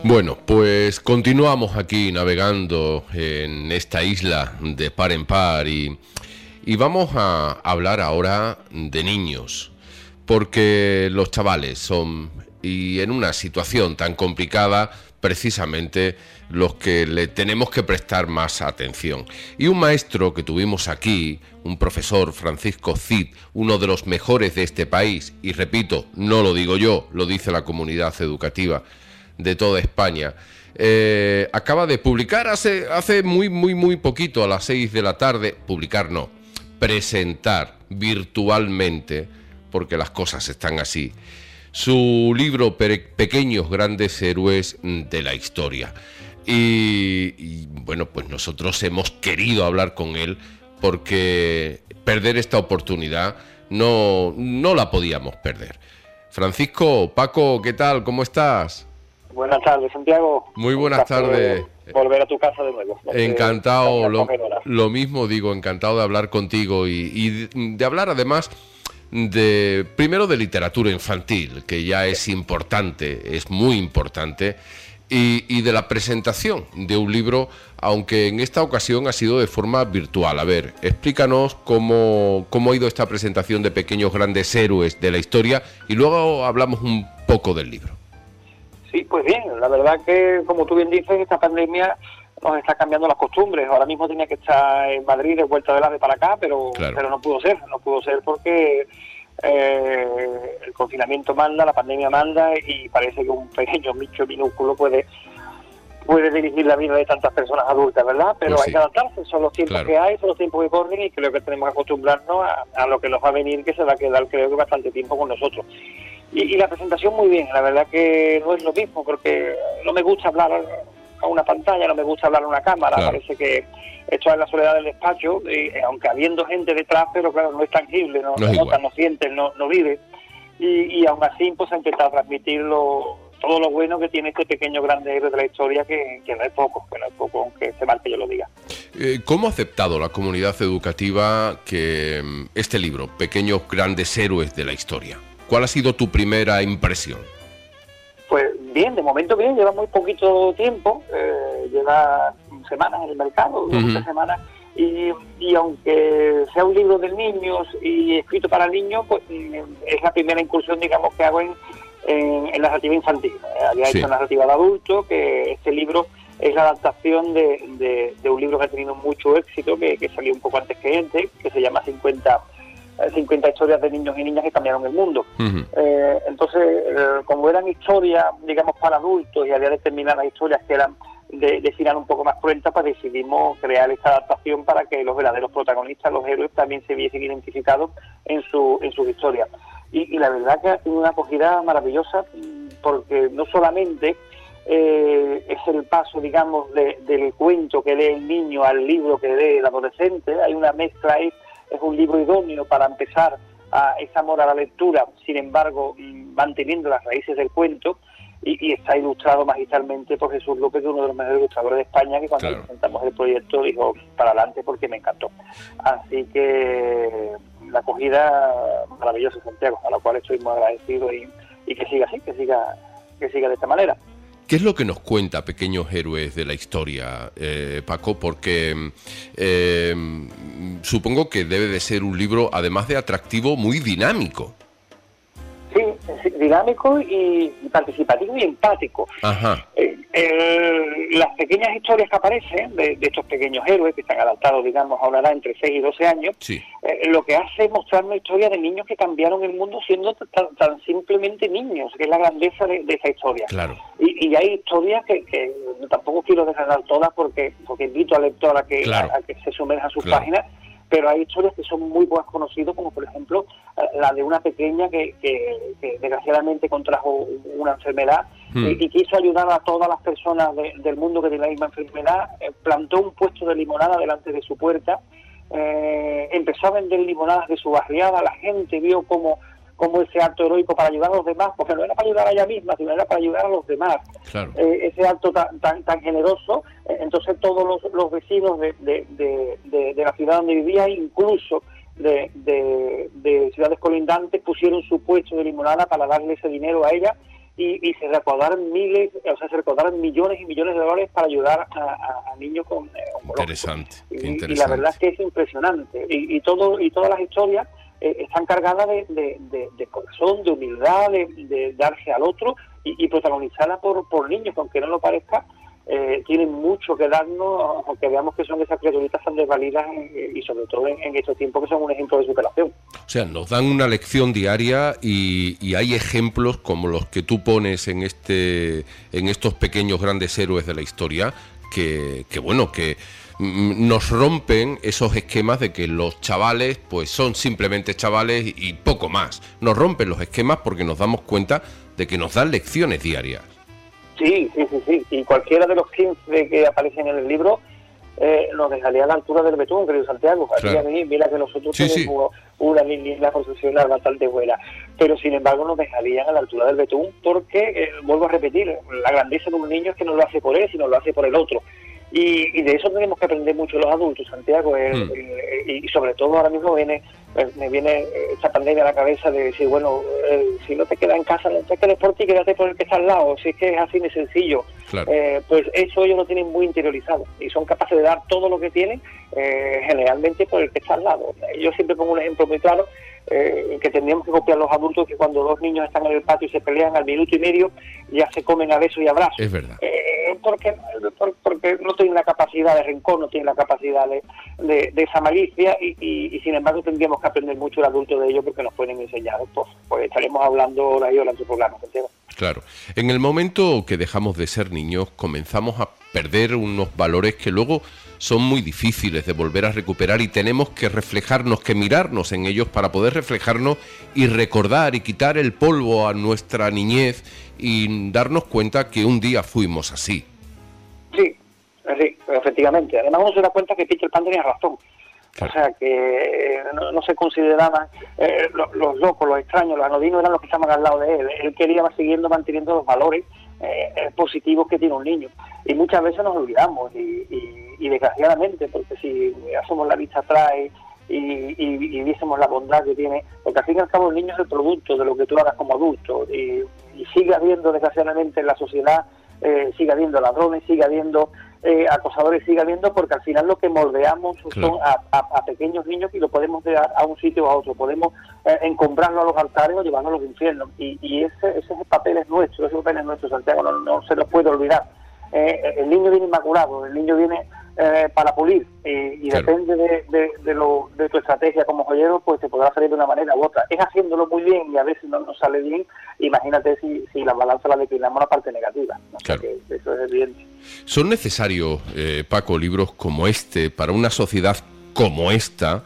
Bueno, pues continuamos aquí navegando en esta isla de par en par y vamos a hablar ahora de niños, porque los chavales son, y en una situación tan complicada, precisamente los que le tenemos que prestar más atención. Y un maestro que tuvimos aquí, un profesor, Francisco Cid, uno de los mejores de este país, y repito, no lo digo yo, lo dice la comunidad educativa de toda España, acaba de publicar hace muy poquito, a las 6 de la tarde, publicar no, presentar virtualmente, porque las cosas están así, su libro Pequeños Grandes Héroes de la Historia. Y bueno, pues nosotros hemos querido hablar con él porque perder esta oportunidad no la podíamos perder. Francisco, Paco, ¿qué tal? ¿Cómo estás? Buenas tardes, Santiago. Muy buenas tardes. Volver a tu casa de nuevo. Encantado, lo mismo digo, encantado de hablar contigo y de hablar además primero de literatura infantil, que ya es importante, es muy importante, y de la presentación de un libro, aunque en esta ocasión ha sido de forma virtual. A ver, explícanos cómo ha ido esta presentación de Pequeños Grandes Héroes de la Historia y luego hablamos un poco del libro. Sí, pues bien, la verdad que, como tú bien dices, esta pandemia nos está cambiando las costumbres. Ahora mismo tenía que estar en Madrid de vuelta del AVE para acá, pero no pudo ser porque el confinamiento manda, la pandemia manda y parece que un pequeño bicho minúsculo puede dirigir la vida de tantas personas adultas, ¿verdad? Pero pues sí, hay que adaptarse, son los tiempos que hay, son los tiempos que corren y creo que tenemos que acostumbrarnos a lo que nos va a venir, que se va a quedar creo que bastante tiempo con nosotros. Y la presentación muy bien, la verdad que no es lo mismo, porque no me gusta hablar a una pantalla, no me gusta hablar a una cámara, parece que esto es la soledad del despacho, aunque habiendo gente detrás, pero claro, no es tangible, no nota, no siente, no vive, y aún así pues ha intentado transmitir todo lo bueno que tiene este pequeño grande héroe de la historia, que no es poco, aunque esté mal que yo lo diga. ¿Cómo ha aceptado la comunidad educativa que este libro, Pequeños Grandes Héroes de la Historia? ¿Cuál ha sido tu primera impresión? Pues bien, de momento bien, lleva muy poquito tiempo, lleva semanas en el mercado, 2 semanas, y aunque sea un libro de niños y escrito para niños, pues es la primera incursión, digamos, que hago en narrativa infantil. Había hecho narrativa de adulto, que este libro es la adaptación de un libro que ha tenido mucho éxito, que salió un poco antes que este, que se llama 50 historias de niños y niñas que cambiaron el mundo. Entonces, como eran historias, digamos, para adultos y había determinadas historias que eran de final un poco más cruentas, pues decidimos crear esta adaptación para que los verdaderos protagonistas, los héroes, también se viesen identificados en sus historias. Y la verdad que ha tenido una acogida maravillosa, porque no solamente es el paso, digamos, del cuento que lee el niño al libro que lee el adolescente. Hay una mezcla ahí. Es un libro idóneo para empezar a ese amor a la lectura, sin embargo, manteniendo las raíces del cuento, y está ilustrado magistralmente por Jesús López, uno de los mejores ilustradores de España, que cuando presentamos el proyecto dijo para adelante porque me encantó. Así que la acogida maravillosa, Santiago, a la cual estoy muy agradecido y que siga así, que siga de esta manera. ¿Qué es lo que nos cuenta Pequeños Héroes de la Historia, Paco? Porque supongo que debe de ser un libro, además de atractivo, muy dinámico. Sí, dinámico y participativo y empático. Las pequeñas historias que aparecen de estos pequeños héroes que están adaptados, digamos, a una edad entre 6 y 12 años, lo que hace es mostrar una historia de niños que cambiaron el mundo siendo tan simplemente niños, que es la grandeza de esa historia. Y hay historias que tampoco quiero desgranar todas porque invito al lector a que se sumerja a sus páginas, pero hay historias que son muy poco conocidas, como por ejemplo la de una pequeña que desgraciadamente contrajo una enfermedad y quiso ayudar a todas las personas del mundo que tienen la misma enfermedad. Plantó un puesto de limonada delante de su puerta, empezó a vender limonadas de su barriada. La gente vio como ese acto heroico para ayudar a los demás, porque no era para ayudar a ella misma, sino era para ayudar a los demás. Ese acto tan generoso. Entonces todos los vecinos de la ciudad donde vivía, incluso de ciudades colindantes, pusieron su puesto de limonada para darle ese dinero a ella, y se recaudaron se recaudaron millones y millones de dólares para ayudar a niños con interesante, y la verdad es que es impresionante y todas las historias están cargadas de corazón, de humildad, de darse al otro y protagonizadas por niños, que aunque no lo parezca, tienen mucho que darnos, aunque veamos que son esas criaturitas tan desvalidas y sobre todo en estos tiempos que son un ejemplo de superación. O sea, nos dan una lección diaria y hay ejemplos como los que tú pones en estos pequeños grandes héroes de la historia que nos rompen esos esquemas de que los chavales pues son simplemente chavales y poco más. Nos rompen los esquemas porque nos damos cuenta de que nos dan lecciones diarias. Sí. Y cualquiera de los 15 que aparecen en el libro nos dejaría a la altura del betún, querido Santiago. Claro. Aquí mira que nosotros tenemos una línea profesional bastante buena, pero sin embargo nos dejarían a la altura del betún porque, vuelvo a repetir, la grandeza de un niño es que no lo hace por él, sino lo hace por el otro. Y de eso tenemos que aprender mucho los adultos, Santiago, y sobre todo ahora mismo me viene esta pandemia a la cabeza de decir, bueno, si no te quedas en casa, no te quedes por ti, quédate por el que está al lado, si es que es así de sencillo. Claro. Pues eso ellos lo tienen muy interiorizado y son capaces de dar todo lo que tienen, generalmente por el que está al lado. Yo siempre pongo un ejemplo muy claro, que tendríamos que copiar los adultos, que cuando dos niños están en el patio y se pelean al minuto y medio, ya se comen a besos y abrazos. Es verdad. Porque no tienen la capacidad de rencor, no tienen la capacidad de esa malicia y sin embargo tendríamos que aprender mucho el adulto de ellos porque nos pueden enseñar. Pues estaremos hablando horas y horas en tu programa, Santiago. Claro. En el momento que dejamos de ser niños, comenzamos a perder unos valores que luego son muy difíciles de volver a recuperar y tenemos que reflejarnos, que mirarnos en ellos para poder reflejarnos y recordar y quitar el polvo a nuestra niñez y darnos cuenta que un día fuimos así. Sí, efectivamente. Además uno se da cuenta que Peter Pan tenía razón. Claro. O sea, que no se consideraban los locos, los extraños, los anodinos eran los que estaban al lado de él. Él quería manteniendo los valores positivos que tiene un niño. Y muchas veces nos olvidamos y desgraciadamente, porque si hacemos la vista atrás y viésemos la bondad que tiene, porque al fin y al cabo el niño es el producto de lo que tú hagas como adulto y sigue habiendo desgraciadamente en la sociedad, sigue habiendo ladrones, sigue habiendo acosadores, sigue habiendo, porque al final lo que moldeamos son a pequeños niños y lo podemos dar a un sitio o a otro, podemos encombrarlo a los altares o llevarlo a los infiernos y ese papel es nuestro, Santiago, no se nos puede olvidar. El niño viene inmaculado, el niño viene para pulir y claro. Depende de tu estrategia como joyero, pues te podrá salir de una manera u otra. Es haciéndolo muy bien y a veces no nos sale bien, imagínate si la balanza la declinamos a la parte negativa. Claro. Que eso es evidente. ¿Son necesarios, Paco, libros como este para una sociedad como esta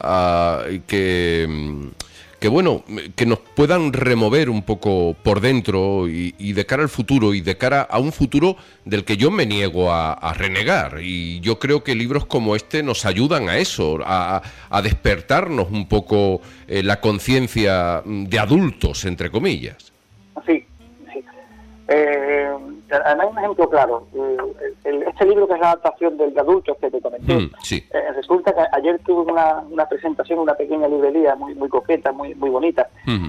que nos puedan remover un poco por dentro y de cara al futuro y de cara a un futuro del que yo me niego a renegar? Y yo creo que libros como este nos ayudan a eso, a despertarnos un poco la conciencia de adultos, entre comillas. Sí. Además hay un ejemplo claro. Este libro, que es la adaptación del de adultos que te comenté, resulta que ayer tuve una presentación en una pequeña librería muy coqueta, muy bonita,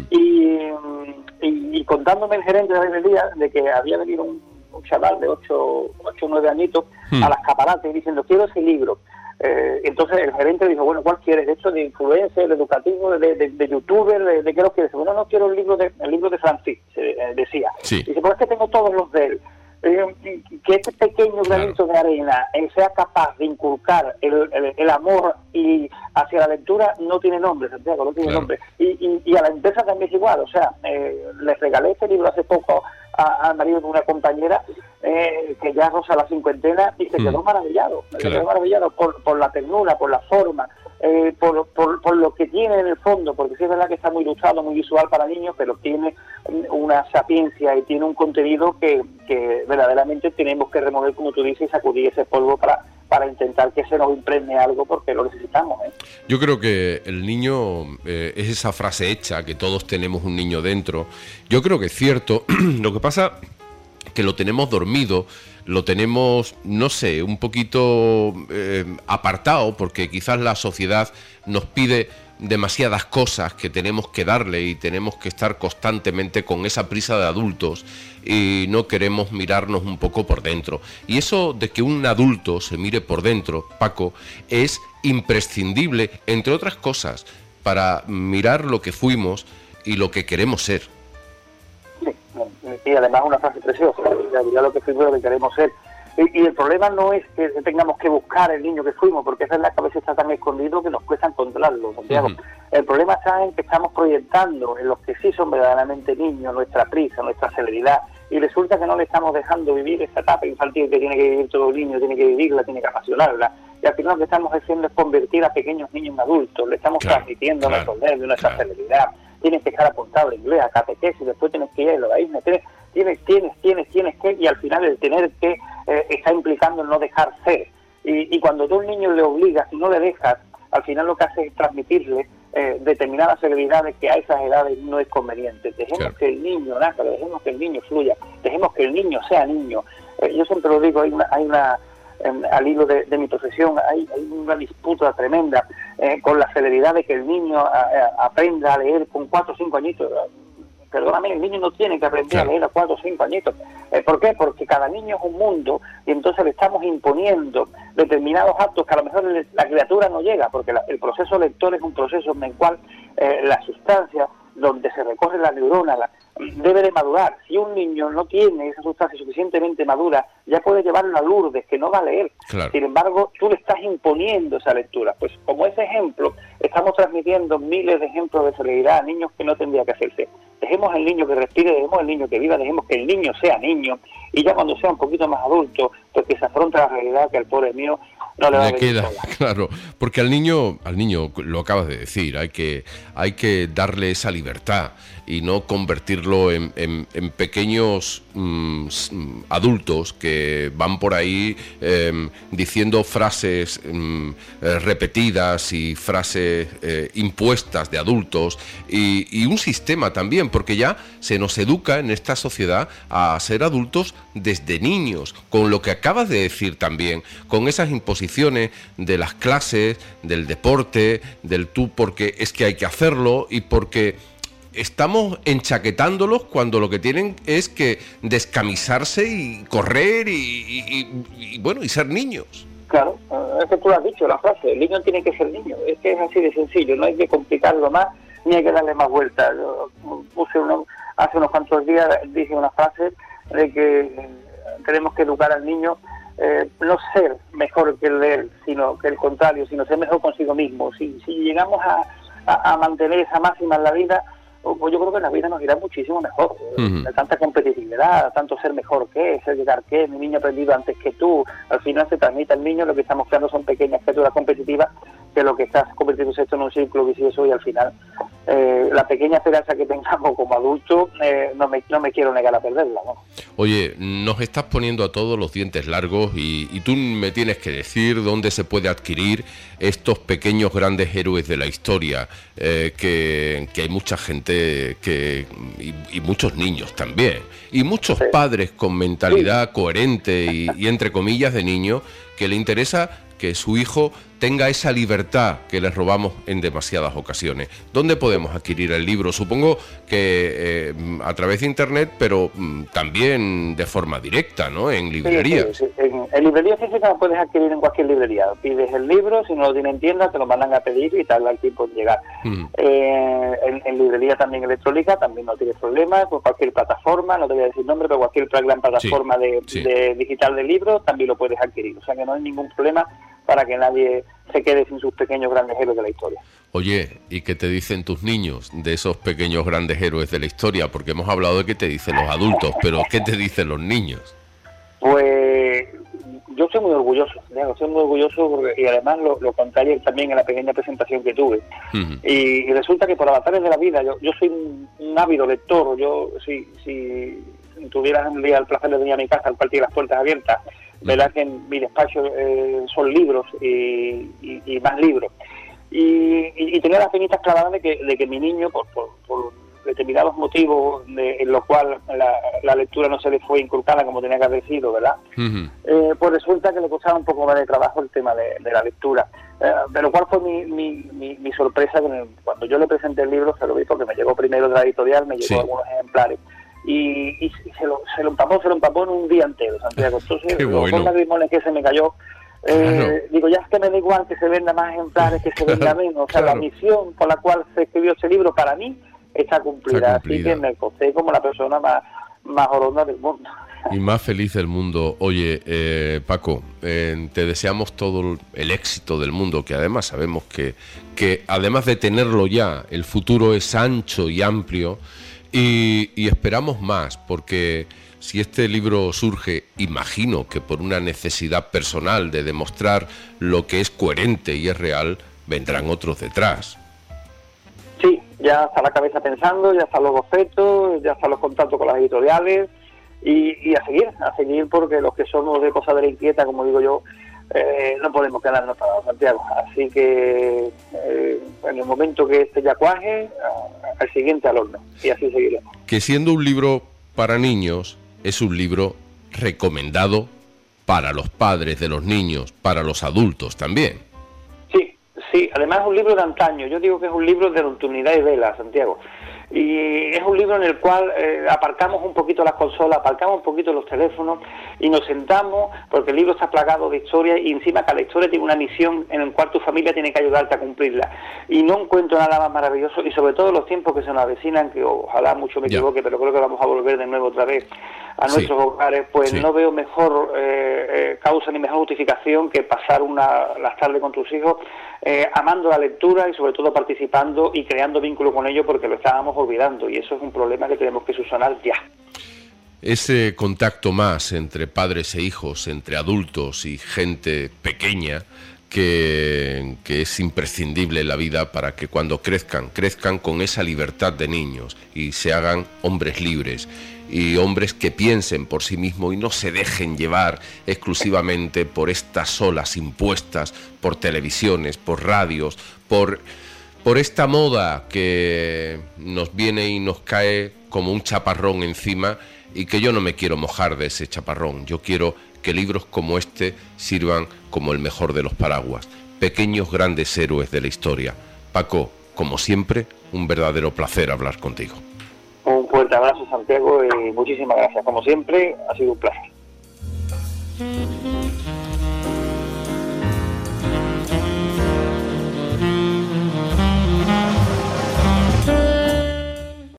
y contándome el gerente de la librería de que había venido un chaval de 8 o 9 añitos a las Caparates diciendo: quiero ese libro. Entonces el gerente dijo: bueno, ¿cuál quieres? ¿De hecho de influencer, de educativo, de youtuber, de qué lo quieres? Bueno, no quiero el libro de Francis, decía. Sí. Dice: pues es que tengo todos los de él. Que este pequeño granito de arena sea capaz de inculcar el amor y hacia la lectura no tiene nombre, Santiago, no tiene nombre. Y a la empresa también es igual. O sea, les regalé este libro hace poco al marido de una compañera que ya roza la cincuentena y se quedó maravillado. Se quedó maravillado por la ternura, por la forma, por lo que tiene en el fondo, porque sí es verdad que está muy ilustrado, muy visual para niños, pero tiene una sapiencia y tiene un contenido que verdaderamente tenemos que remover, como tú dices, y sacudir ese polvo para intentar que se nos impregne algo, porque lo necesitamos. Yo creo que el niño es esa frase hecha, que todos tenemos un niño dentro. Yo creo que es cierto. Lo que pasa que lo tenemos dormido, lo tenemos, no sé, un poquito apartado, porque quizás la sociedad nos pide demasiadas cosas que tenemos que darle y tenemos que estar constantemente con esa prisa de adultos y no queremos mirarnos un poco por dentro. Y eso de que un adulto se mire por dentro, Paco, es imprescindible, entre otras cosas, para mirar lo que fuimos y lo que queremos ser. Sí, y además una frase preciosa, mirar lo que fuimos y lo que queremos ser. Y el problema no es que tengamos que buscar el niño que fuimos, porque esa es la cabeza está tan escondido que nos cuesta encontrarlo, Santiago. El problema está en que estamos proyectando en los que sí son verdaderamente niños nuestra prisa, nuestra celeridad, y resulta que no le estamos dejando vivir esa etapa infantil que tiene que vivir todo el niño, tiene que vivirla, tiene que apasionarla, y al final lo que estamos haciendo es convertir a pequeños niños en adultos, le estamos transmitiendo nuestros nervios, nuestra celeridad. Tienes que estar apuntado al inglés, a catequesis, después tienes que ir a logaísmo, tienes que, y al final el tener que está implicando el no dejar ser. Y cuando tú a un niño le obligas y no le dejas, al final lo que hace es transmitirle determinadas celebridades que a esas edades no es conveniente. Dejemos que el niño nazca, dejemos que el niño fluya, dejemos que el niño sea niño. Yo siempre lo digo, al hilo de mi profesión, hay una disputa tremenda con la celeridad de que el niño aprenda a leer con 4 o 5 añitos. Perdóname, el niño no tiene que aprender a leer a 4 o 5 añitos. ¿Por qué? Porque cada niño es un mundo y entonces le estamos imponiendo determinados actos que a lo mejor la criatura no llega, porque el proceso lector es un proceso en el cual la sustancia donde se recorre la neurona debe de madurar. Si un niño no tiene esa sustancia suficientemente madura, ya puede llevarlo a Lourdes, que no va a leer. Sin embargo, tú le estás imponiendo esa lectura. Pues como ese ejemplo, estamos transmitiendo miles de ejemplos de celeridad a niños que no tendría que hacerse. Dejemos al niño que respire, dejemos al niño que viva, dejemos que el niño sea niño, y ya cuando sea un poquito más adulto, pues que se afronta la realidad que al pobre mío no le va a venir sola. Claro, porque al niño lo acabas de decir, hay que darle esa libertad y no convertirlo en pequeños adultos que van por ahí diciendo frases repetidas y frases impuestas de adultos y un sistema también, porque ya se nos educa en esta sociedad a ser adultos desde niños, con lo que acabas de decir también, con esas imposiciones de las clases, del deporte, del tú porque es que hay que hacerlo y porque estamos enchaquetándolos cuando lo que tienen es que descamisarse y correr y bueno, y ser niños. Claro, es que tú lo has dicho, la frase, el niño tiene que ser niño, es que es así de sencillo, no hay que complicarlo más, ni hay que darle más vueltas. Hace unos cuantos días dije una frase de que tenemos que educar al niño, no ser mejor que él, sino que el contrario, sino ser mejor consigo mismo. Si llegamos a mantener esa máxima en la vida, pues yo creo que en la vida nos irá muchísimo mejor. De tanta competitividad, tanto ser mejor que, ser llegar que, mi niño ha aprendido antes que tú, al final se transmite al niño, lo que estamos creando son pequeñas criaturas competitivas, que lo que está convirtiéndose esto en un círculo vicioso y al final la pequeña esperanza que tengamos como adultos no me quiero negar a perderla, ¿no? Oye, nos estás poniendo a todos los dientes largos y tú me tienes que decir dónde se puede adquirir estos pequeños grandes héroes de la historia, que hay mucha gente y muchos niños también, y muchos padres con mentalidad coherente y entre comillas de niño, que le interesa que su hijo tenga esa libertad que les robamos en demasiadas ocasiones. ¿Dónde podemos adquirir el libro? Supongo que a través de internet, pero también de forma directa, ¿no? En librerías. Sí. En librerías físicas lo puedes adquirir en cualquier librería. Pides el libro, si no lo tienen en tienda, te lo mandan a pedir y tarda el tiempo en llegar. En librería también electrónica, también no tienes problema, con cualquier plataforma, no te voy a decir nombre, pero cualquier gran plataforma de digital de libros también lo puedes adquirir. O sea que no hay ningún problema para que nadie se quede sin sus pequeños grandes héroes de la historia. Oye, ¿y qué te dicen tus niños de esos pequeños grandes héroes de la historia? Porque hemos hablado de qué te dicen los adultos, pero ¿qué te dicen los niños? Pues yo soy muy orgulloso, porque, y además lo contaré también en la pequeña presentación que tuve. Y resulta que por avatares de la vida, yo soy un ávido lector. Yo, si tuvieras un día el placer de venir a mi casa, al cual tiene las puertas abiertas, verás que en mi despacho son libros y más libros. Y tenía las penitas clavadas de que mi niño, por determinados motivos en los cuales la lectura no se le fue inculcada como tenía que haber sido, ¿verdad? Pues resulta que le costaba un poco más de trabajo el tema de la lectura. Pero ¿cuál fue mi sorpresa? Cuando yo le presenté el libro, se lo vi porque me llegó primero de la editorial, me llegó algunos ejemplares, y se lo empapó en un día entero, Santiago. Entonces, los dos lagrimones que se me cayó, digo, ya es que me da igual que se venda más ejemplares, que se venda menos. O sea, la misión por la cual se escribió este libro, para mí, está cumplida. Así que me costé como la persona más oronda del mundo. Y más feliz del mundo. Oye, Paco, te deseamos todo el éxito del mundo, que además sabemos que además de tenerlo ya, el futuro es ancho y amplio, y esperamos más, porque si este libro surge, imagino que por una necesidad personal de demostrar lo que es coherente y es real, vendrán otros detrás. Sí, ya está la cabeza pensando, ya están los bocetos, ya están los contactos con las editoriales, y a seguir, porque los que somos de Cosa de la Inquieta, como digo yo, no podemos quedarnos parados, Santiago. Así que en el momento que este ya cuaje, al siguiente al horno, y así seguiremos. Que siendo un libro para niños, es un libro recomendado para los padres de los niños, para los adultos también. Sí, además es un libro de antaño. Yo digo que es un libro de nocturnidad y vela, Santiago. Y es un libro en el cual aparcamos un poquito las consolas, aparcamos un poquito los teléfonos y nos sentamos, porque el libro está plagado de historias, y encima cada historia tiene una misión en la cual tu familia tiene que ayudarte a cumplirla. Y no encuentro nada más maravilloso, y sobre todo los tiempos que se nos avecinan, que ojalá mucho me equivoque, pero creo que vamos a volver de nuevo otra vez a nuestros hogares, pues no veo mejor causa ni mejor justificación que pasar las tardes con tus hijos amando la lectura y sobre todo participando y creando vínculos con ellos, porque lo estábamos olvidando, y eso es un problema que tenemos que subsanar ya. Ese contacto más entre padres e hijos, entre adultos y gente pequeña, que es imprescindible en la vida para que cuando crezcan con esa libertad de niños y se hagan hombres libres y hombres que piensen por sí mismos y no se dejen llevar exclusivamente por estas olas impuestas por televisiones, por radios, por esta moda que nos viene y nos cae como un chaparrón encima, y que yo no me quiero mojar de ese chaparrón. Yo quiero que libros como este sirvan como el mejor de los paraguas. Pequeños grandes héroes de la historia. Paco, como siempre, un verdadero placer hablar contigo. Un fuerte abrazo, Santiago, y muchísimas gracias. Como siempre, ha sido un placer.